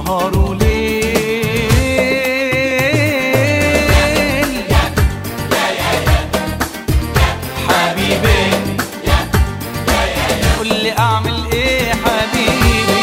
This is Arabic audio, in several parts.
نهار وليل. حبيبي قول لي اعمل ايه حبيبي.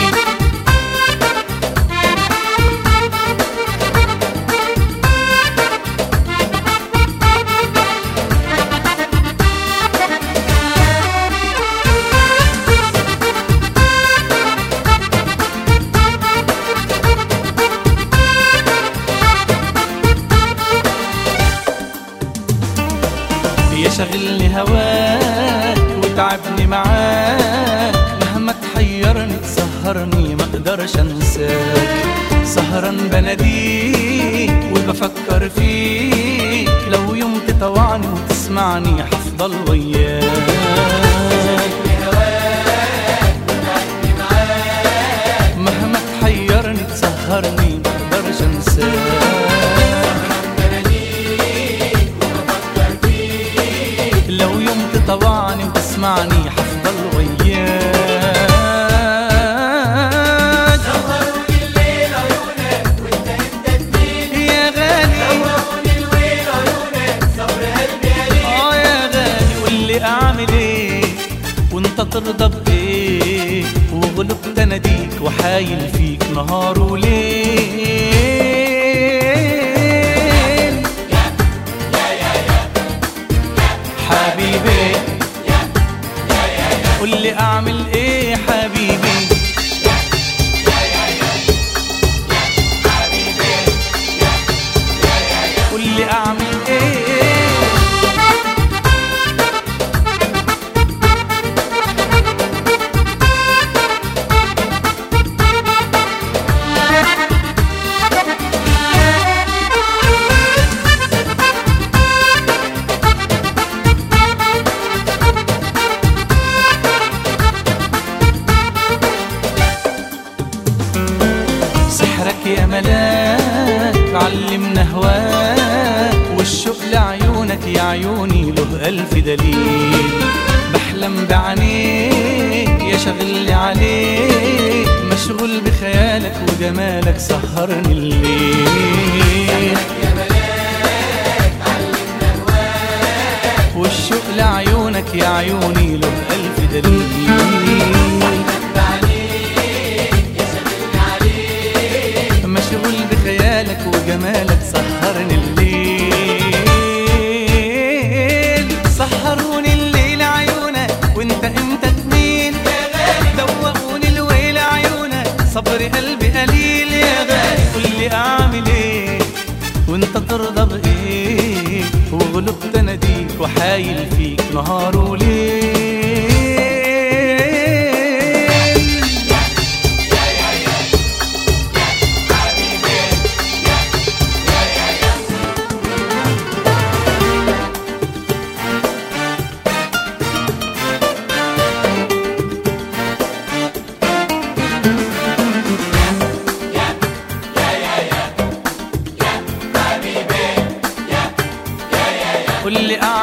يشغلني هواك وتعبني معاك، مهما تحيرني تسهرني ما اقدرش انساك. سهران بناديك وبفكر فيك، لو يوم تطوعني وتسمعني حفضل وياك. مهما تحيرني تسهرني ما اقدرش انساك. لو يوم تطوعني وتسمعني حفضل وياك. سهروني الليل عيونك وانت تدين يا غالي. سهروني الليل عيونك صبر قلبي قليل يا غالي قول لي اعمل ايه وانت ترضى بايه، وغلبت اناديك وحايل فيك نهار وليل. حبيبي قول لي اعمل ايه حبيبي. قول لي اعمل ايه. سحرك يا ملاك علمنا هواك، والشوق لعيونك يا عيوني له ألف دليل. بحلم بعينيك يا شغلي عليك، مشغول بخيالك وجمالك سهرني الليل. يا ملاك علمنا هواك، والشوق لعيونك يا عيوني له ألف دليل. مشغول بخيالك وجمالك سهرني الليل. سهروني الليل عيونك وانت امتى تميل يا غالي. دوقوني الويل عيونك صبر قلبي قليل. يا غالي قول لي اعمل ايه وانت ترضى بايه، وغلبت اناديك وحايل فيك نهار وليل. قول لي